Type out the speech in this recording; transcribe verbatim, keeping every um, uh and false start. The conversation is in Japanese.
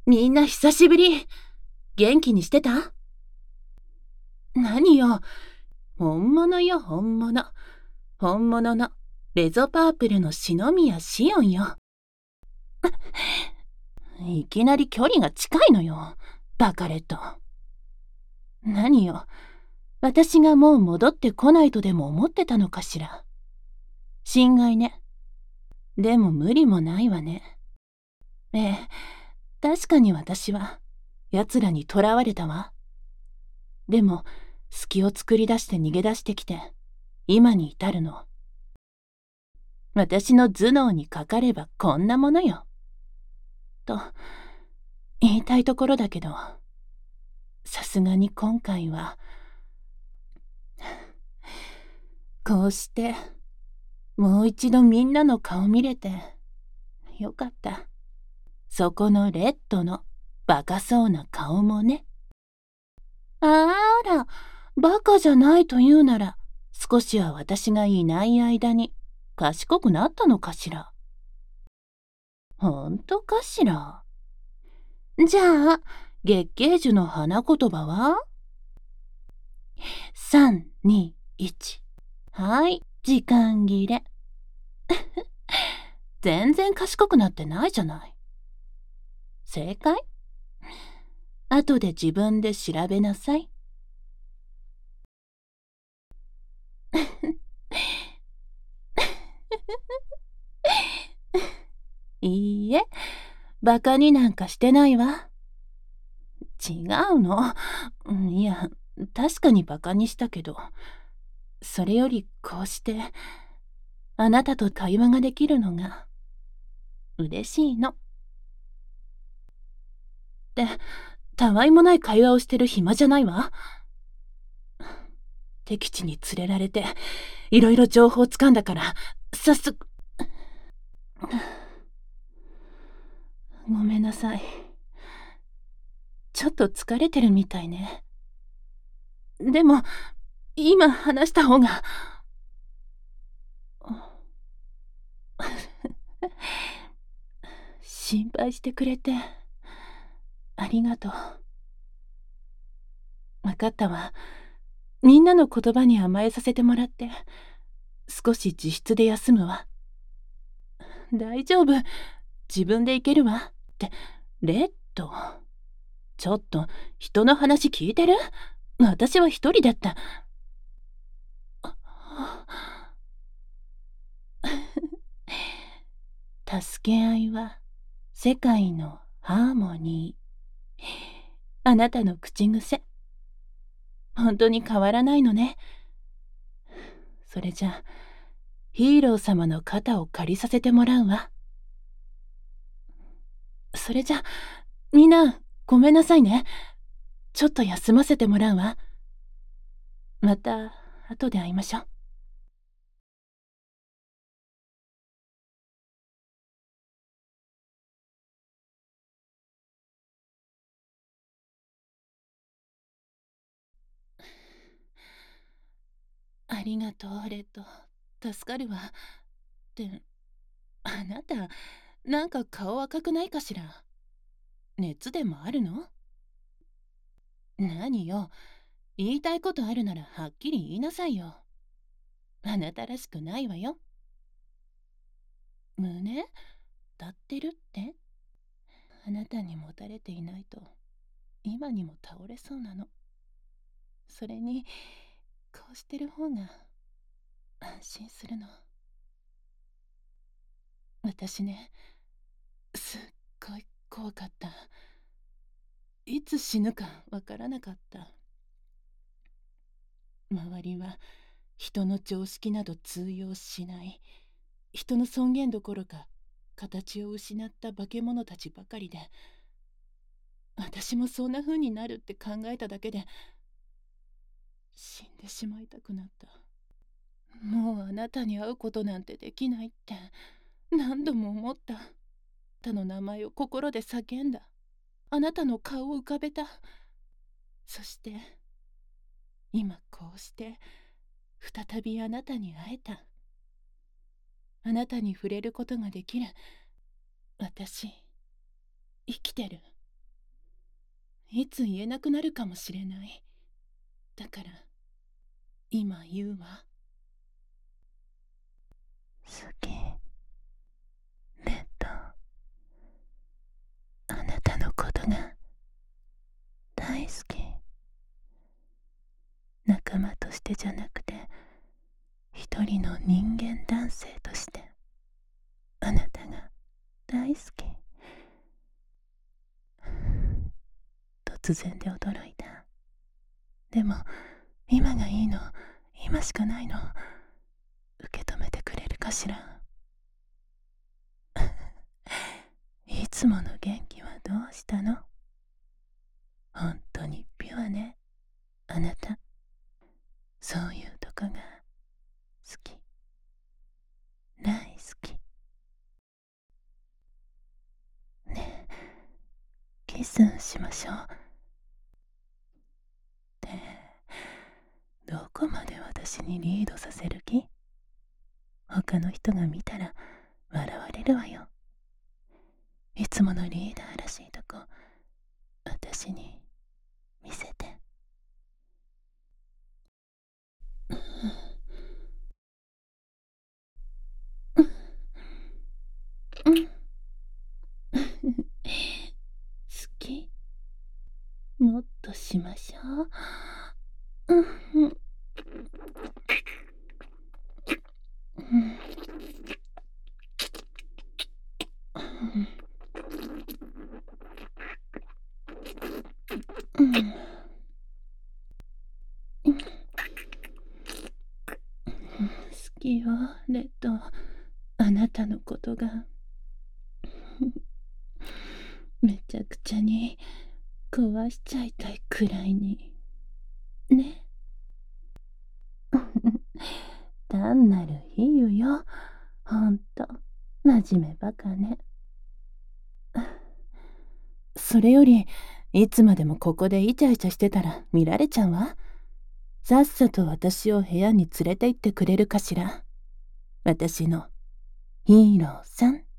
みんな久しぶり。元気にしてた？何よ。本物よ、本物。本物のレゾパープルの篠宮シオンよ。いきなり距離が近いのよ、バカレット。何よ。私がもう戻ってこないとでも思ってたのかしら。心外ね。でも無理もないわね。ええ、確かに私は奴らに囚われたわ。でも隙を作り出して逃げ出してきて今に至るの。私の頭脳にかかればこんなものよ。と言いたいところだけど、さすがに今回はこうしてもう一度みんなの顔見れてよかった。そこのレッドのバカそうな顔もね。あら、バカじゃないというなら、少しは私がいない間に賢くなったのかしら。ほんとかしら。じゃあ、月桂樹の花言葉は？ さん、に、いち。はい、時間切れ。全然賢くなってないじゃない。正解？後で自分で調べなさい。いいえ、バカになんかしてないわ。違うの。いや、確かにバカにしたけど、それよりこうして、あなたと対話ができるのが、嬉しいの。で、たわいもない会話をしてる暇じゃないわ。敵地に連れられて、いろいろ情報をつかんだから、早速。ごめんなさい。ちょっと疲れてるみたいね。でも、今話した方が。心配してくれて、ありがとう。わかったわ。みんなの言葉に甘えさせてもらって、少し自室で休むわ。大丈夫。自分で行けるわ。って、レッド。ちょっと、人の話聞いてる？私は一人だった。助け合いは世界のハーモニー。あなたの口癖。本当に変わらないのね。それじゃ、ヒーロー様の肩を借りさせてもらうわ。それじゃ、みんな、ごめんなさいね。ちょっと休ませてもらうわ。また、後で会いましょう。ありがとう、レッド。助かるわ。って、あなた、なんか顔赤くないかしら。熱でもあるの？何よ。言いたいことあるならはっきり言いなさいよ。あなたらしくないわよ。胸？立ってるって？あなたに持たれていないと今にも倒れそうなの。それにこうしてる方が安心するの。私ね、すっごい怖かった。いつ死ぬかわからなかった。周りは人の常識など通用しない、人の尊厳どころか形を失った化け物たちばかりで、私もそんな風になるって考えただけで死んでしまいたくなった。もうあなたに会うことなんてできないって何度も思った。あなたの名前を心で叫んだ。あなたの顔を浮かべた。そして今こうして再びあなたに会えた。あなたに触れることができる。私生きてる。 いつ言えなくなるかもしれない。だから今言うわ。 好き、レッド。あなたのことが大好き。仲間としてじゃなくて、一人の人間男性としてあなたが大好き。突然で驚いた。でも今がいいの。今しかないの。受け止めてくれるかしら。いつもの元気はどうしたの？本当にピュアね、あなた。そういうとこが好き。大好き。ねえ、キスしましょう。ってどこまで私にリードさせる気？他の人が見たら笑われるわよ。いつものリーダーらしいとこ私に見せて。好き？もっとしましょう。うんうんうんうん好きよ、レッド。あなたのことがめちゃくちゃに壊しちゃいたいくらいにね。単なる比喩よ。ほんと真面目バカね。それよりいつまでもここでイチャイチャしてたら見られちゃうわ。さっさと私を部屋に連れて行ってくれるかしら。私のヒーローさん。